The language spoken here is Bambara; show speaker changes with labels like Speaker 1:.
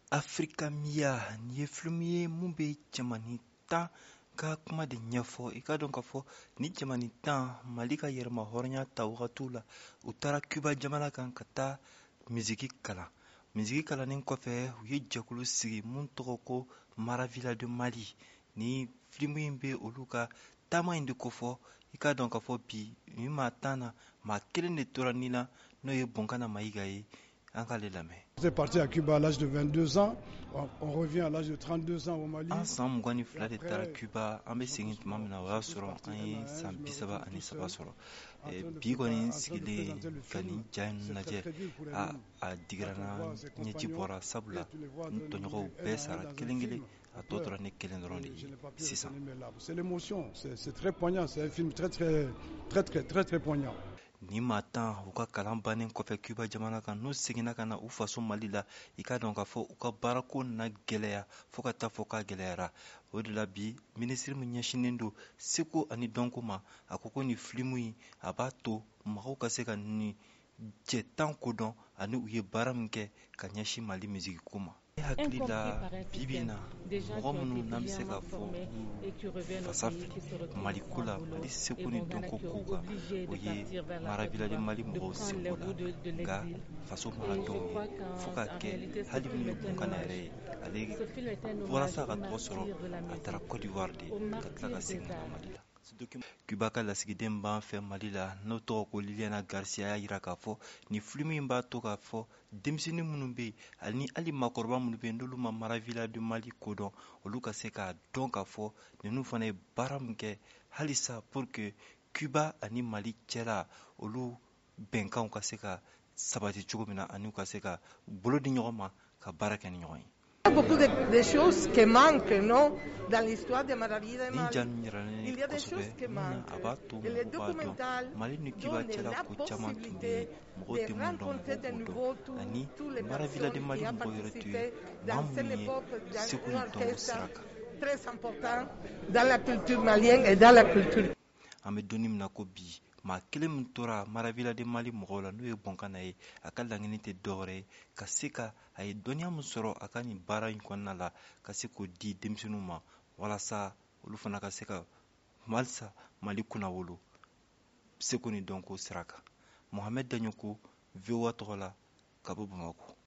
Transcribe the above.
Speaker 1: Afrika Mia ni ye film ye mun bɛ jamana 10 ka kuma de ɲɛfɔ. I ka dɔn k'a fɔ ni jamana 10 Mali ka yɛrɛma hɔrɔnya ta wagatiw la u taara Cuba jamana kan ka taa misiki kalan. Misiki kalanin kɔfɛ u ye jɛkulu sigi mun tɔgɔ ko Maravilla de Mali. Ni film in bɛ olu ka taama in de kofɔ. I ka dɔn k'a fɔ bi ni maa 10 na maa kelen de tora nin na n'o ye Bonkana Mayiga ye. An k'ale lamɛn.
Speaker 2: C'est parti à Cuba à l'âge de 22 ans. On revient à l'âge de 32 ans au Mali.
Speaker 1: An san 22 de taara Cuba. An bɛ segin tuma min na o y'a sɔrɔ an ye san 33 sɔrɔ. Bi kɔni sigilen ka nin ja in lajɛ a digira n na ɲɛji bɔra sabula n tɔɲɔgɔnw bɛɛ sara kelen kelen a tɔ tora ne kelen dɔrɔn de ye sisan.
Speaker 2: C'est l'émotion, c'est très poignant, c'est un film très poignant.
Speaker 1: Ni maa 10 u ka kalan bannen kɔfɛ Cuba jamana kan n'u seginna ka na u faso Mali la i ka dɔn k'a fɔ u ka baarako na gɛlɛya fo ka taa fɔ k'a gɛlɛyara. O de la bi minisiri min ɲɛsinnen don seko ani dɔnko ma a ko nin filimu in a b'a to mɔgɔw ka se ka nin cɛ 10 kodɔn ani u ye baara min kɛ ka ɲɛsin Mali misiki ko ma. Ne hakili la bibi na mɔgɔ minnu n'an bɛ se ka fɔ fasa fili Mali ko la Mali seko ni dɔnko kow kan o ye Maravilla de Mali mɔgɔw seko la nka faso mana dɔw ye fo ka kɛ hali min ye Bonkana yɛrɛ ye ale walasa ka tɔgɔ sɔrɔ a taara Côte d'Ivoire de ka tila ka segin ka na Mali la. Cuba ka lasigiden b'an fɛ Mali la n'o tɔgɔ ko Liliana Garcia y'a jira k'a fɔ nin film in b'a to k'a fɔ denmisɛnnin minnu bɛ yen ani hali maakɔrɔba minnu bɛ yen n'olu ma Maravilla de Mali kodɔn olu ka se k'a dɔn k'a fɔ ninnu fana ye baara min kɛ halisa pour que Cuba ani Mali cɛla olu bɛnkanw ka se ka sabati cogo min na ani u ka se ka bolo di ɲɔgɔn ma ka baara kɛ ni ɲɔgɔn ye.
Speaker 3: Beaucoup de choses qui manquent, non, dans l'histoire de Maravilla de Mali.
Speaker 1: Il y a des choses qui manquent. Et les documentaires donnent la possibilité de rencontrer de nouveau tous les personnes qui ont participé dans cette époque dans un orchestre très important dans la culture malienne et dans la culture. Maa kelen min tora Maravilla de Mali mɔgɔw la n'o ye Bonkana ye a ka laɲini tɛ dɔwɛrɛ ye ka se ka a ye dɔnniya min sɔrɔ a ka nin baara in kɔnɔna la ka se k'o di denmisɛnninw ma walasa olu fana ka se ka halisa Mali kunna wolo seko ni dɔnko sira kan. Mohamed Daɲoko VOA tɔgɔ la ka bɔ Bamakɔ.